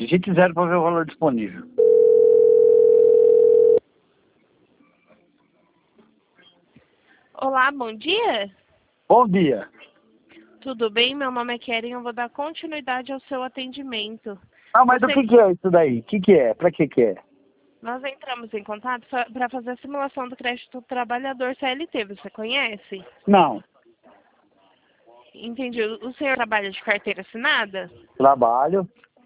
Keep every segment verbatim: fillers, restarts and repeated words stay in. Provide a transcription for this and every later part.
Digite zero para ver o valor disponível. Olá, bom dia. Bom dia. Tudo bem? Meu nome é Keren, eu vou dar continuidade ao seu atendimento. Ah, mas Você... do que, que é isso daí? O que, que é? Para que, que é? Nós entramos em contato para fazer a simulação do crédito do trabalhador C L T, você conhece? Não. Entendi. O senhor trabalha de carteira assinada? Trabalho.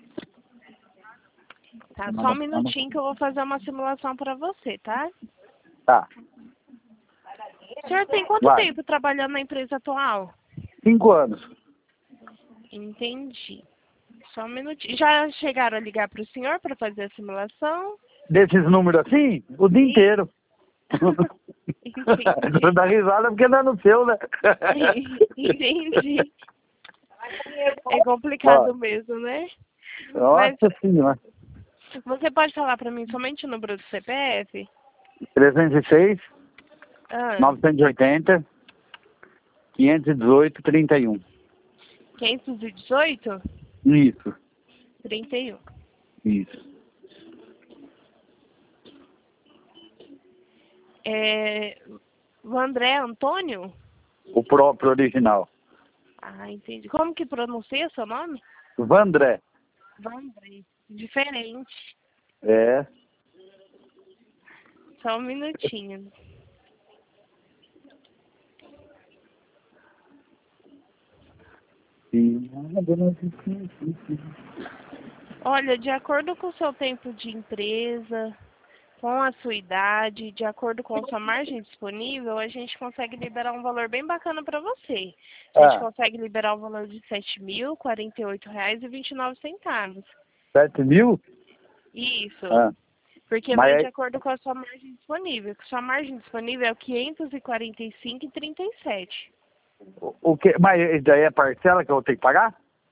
Tá, só um minutinho que eu vou fazer uma simulação para você, tá? Tá. O senhor tem quanto Vai. tempo trabalhando na empresa atual? Cinco anos. Entendi. Só um minutinho. Já chegaram a ligar para o senhor para fazer a simulação? Desses números assim? O dia E... inteiro. Entendi. Você dá risada porque não é no seu, né? Entendi. É complicado Ó, mesmo, né? Mas nossa senhora. você pode falar para mim somente o número do C P F? trezentos e seis, Ah, novecentos e oitenta, quinhentos e dezoito, trinta e um. quinhentos e dezoito? Isso. trinta e um. Isso. É... O André Antônio? O próprio original. Ah, entendi. Como que pronuncia seu nome? Vandré. Vandré. Diferente. É. Só um minutinho. Olha, de acordo com o seu tempo de empresa, com a sua idade, de acordo com a sua margem disponível, a gente consegue liberar um valor bem bacana para você. A gente Ah, consegue liberar o valor de sete mil e quarenta e oito reais e vinte e nove centavos. sete mil? Isso. Ah. Porque Mas vai de aí, acordo com a sua margem disponível. Sua margem disponível é o quinhentos e quarenta e cinco e trinta e sete. o, o que, mas isso daí é parcela que eu vou ter que pagar?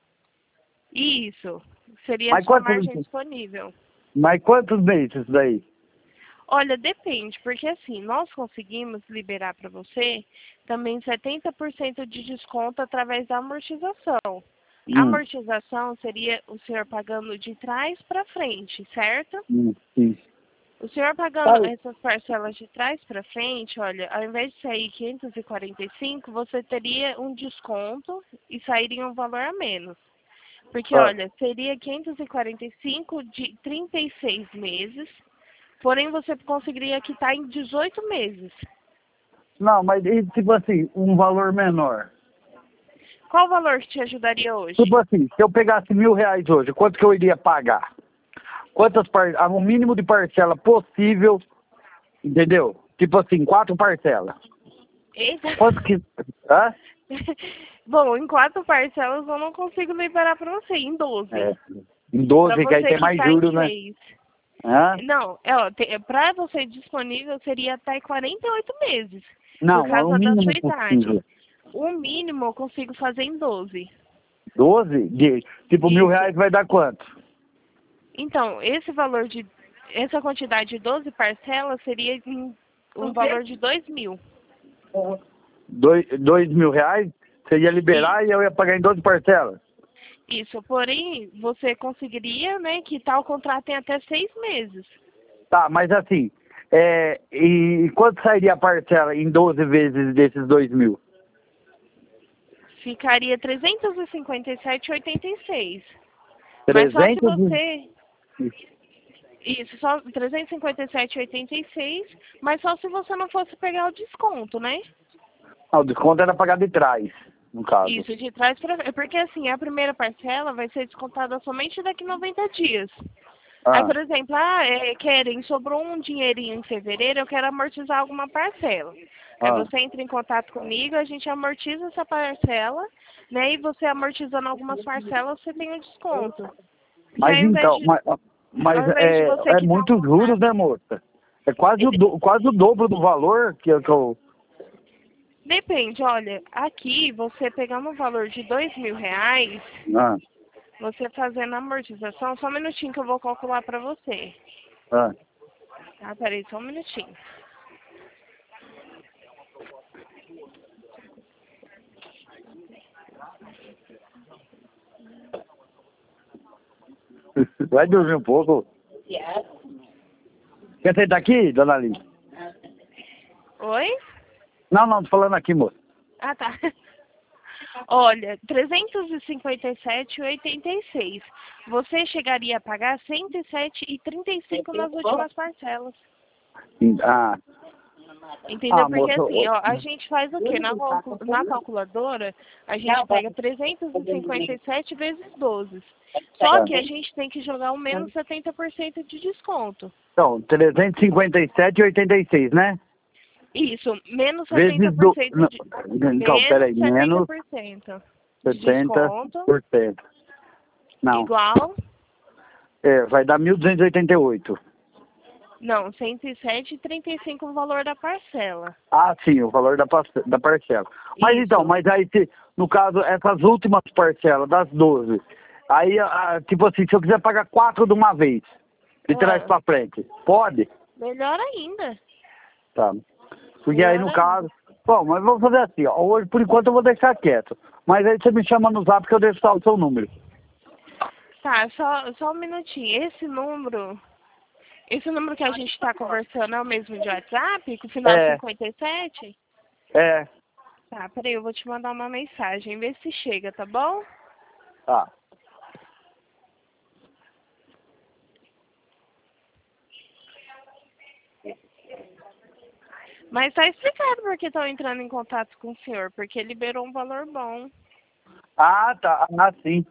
Isso. Seria a Mas sua quantos, margem disponível. mas quantos meses isso daí? Olha, depende, porque assim, nós conseguimos liberar para você também setenta por cento de desconto através da amortização. A Hum, amortização seria o senhor pagando de trás para frente, certo? hum, sim. O senhor pagando Sabe? essas parcelas de trás para frente, olha, ao invés de sair quinhentos e quarenta e cinco, você teria um desconto e sairia um valor a menos. Porque, Ah, olha, seria quinhentos e quarenta e cinco de trinta e seis meses, porém você conseguiria quitar em dezoito meses. não, mas e, tipo assim, um valor menor. Qual o valor que te ajudaria Tipo hoje? assim, se eu pegasse mil reais hoje, quanto que eu iria pagar? Quantas par... ah, o mínimo de parcela possível, entendeu? Tipo assim, quatro parcelas. Eita! Quanto que... Hã? Bom, em quatro parcelas eu não consigo liberar para você, em doze. É. Em Para doze, que aí você tem mais quitar em juros, né? seis. Hã? Não, é, ó, para você disponível seria até quarenta e oito meses, por Não, é o causa da sua mínimo idade. possível. O mínimo eu consigo fazer em doze. doze? De, tipo, mil Isso. reais vai dar quanto? Então, esse valor de, essa quantidade de doze parcelas seria em um valor de dois mil. Dois, dois mil reais? Você ia E liberar e eu ia pagar em doze parcelas? isso, porém, você conseguiria, né, quitar o contrato em até seis meses. Tá, mas assim, é, e quanto sairia a parcela em doze vezes desses dois mil? Ficaria trezentos e cinquenta e sete e oitenta e seis. Mas só se trezentos você... e... Isso, só trezentos e cinquenta e sete e oitenta e seis, mas só se você não fosse pegar o desconto, né? Ah, o desconto era pagar de trás, no caso. Isso, de trás para... Porque assim, a primeira parcela vai ser descontada somente daqui a noventa dias. Aí, Ah, por exemplo, ah, é, querem, sobrou um dinheirinho em fevereiro, eu quero amortizar alguma parcela. Aí ah. você entra em contato comigo, a gente amortiza essa parcela, né? E você amortizando algumas parcelas, você tem o desconto. Porque ao Mas invés então, de, mas, mas ao invés de é, você é quitar o muitos juros, contrato. né, moça? É quase o, do, quase o dobro do valor que eu... Que eu... Depende, olha, aqui você pegando um valor de dois mil reais, Ah, você fazendo a amortização, só um minutinho que eu vou calcular para você. ah. Tá, peraí, só um minutinho. Vai dormir um pouco. Quer sentar aqui, dona Aline? Oi? Não, não, tô falando aqui, moço. Ah, tá. Olha, trezentos e cinquenta e sete e oitenta e seis. Você chegaria a pagar cento e sete e trinta e cinco nas últimas parcelas. Ah, Entendeu? ah, Porque moço. assim, ó, a gente faz o quê? Na, calcu- na calculadora, a gente pega trezentos e cinquenta e sete vezes doze. Só que a gente tem que jogar o menos setenta por cento de desconto. Então, trezentos e cinquenta e sete e oitenta e seis, né? Isso, menos Vezes setenta por do... cento não, de, então, peraí, menos menos setenta por cento de setenta desconto, por cento. Não, igual, é, vai dar mil duzentos e oitenta e oito. não, cento e sete e trinta e cinco o valor da parcela. Ah, sim, o valor da, parce- da parcela. Mas Isso. então, mas aí, se, no caso, essas últimas parcelas, das doze, aí, ah, tipo assim, se eu quiser pagar quatro de uma vez, de trás Ah, pra frente, pode? melhor ainda. Tá. Porque aí, no Melhor caso... Bom, mas vamos fazer assim, ó. Hoje, por enquanto, eu vou deixar quieto. Mas aí você me chama no zap que eu deixo só o seu número. Tá, só, só um minutinho. Esse número, esse número que a gente está conversando é o mesmo de WhatsApp, com o final É. cinquenta e sete? É, Tá, peraí, eu vou te mandar uma mensagem, vê se chega, tá bom? tá. Mas tá explicado porque estão entrando em contato com o senhor, porque liberou um valor bom. Ah, tá. Ah, sim.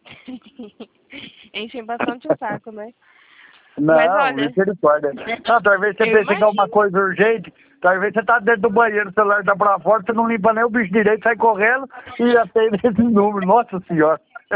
Enchem bastante o saco, né? Não, Mas olha, misericórdia. Não, talvez você eu pense que é uma imagino. coisa urgente, talvez você tá dentro do banheiro, o celular tá pra fora, você não limpa nem o bicho direito, sai correndo e atende esse número. Nossa senhora.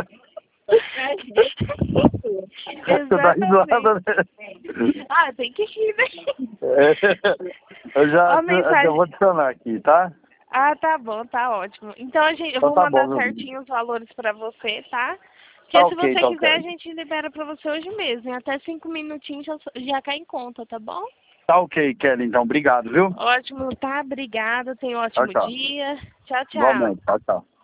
Você tá risada, né? Ah, tem que rir, né? É, eu já Ó, a mensagem. eu vou adicionar aqui, tá? Ah, tá bom, tá ótimo. Então a gente, eu Então vou tá bom, mandar meu certinho os valores pra você, tá? Tá Porque se ok, você então, quiser, a cara. gente libera pra você hoje mesmo. Em até cinco minutinhos já, já cai em conta, tá bom? Tá ok, Kelly, então. Obrigado, viu? Ótimo, tá? Obrigada. Tenha um Tchau, ótimo tchau. dia. Tchau, tchau. Igualmente. Tchau, tchau.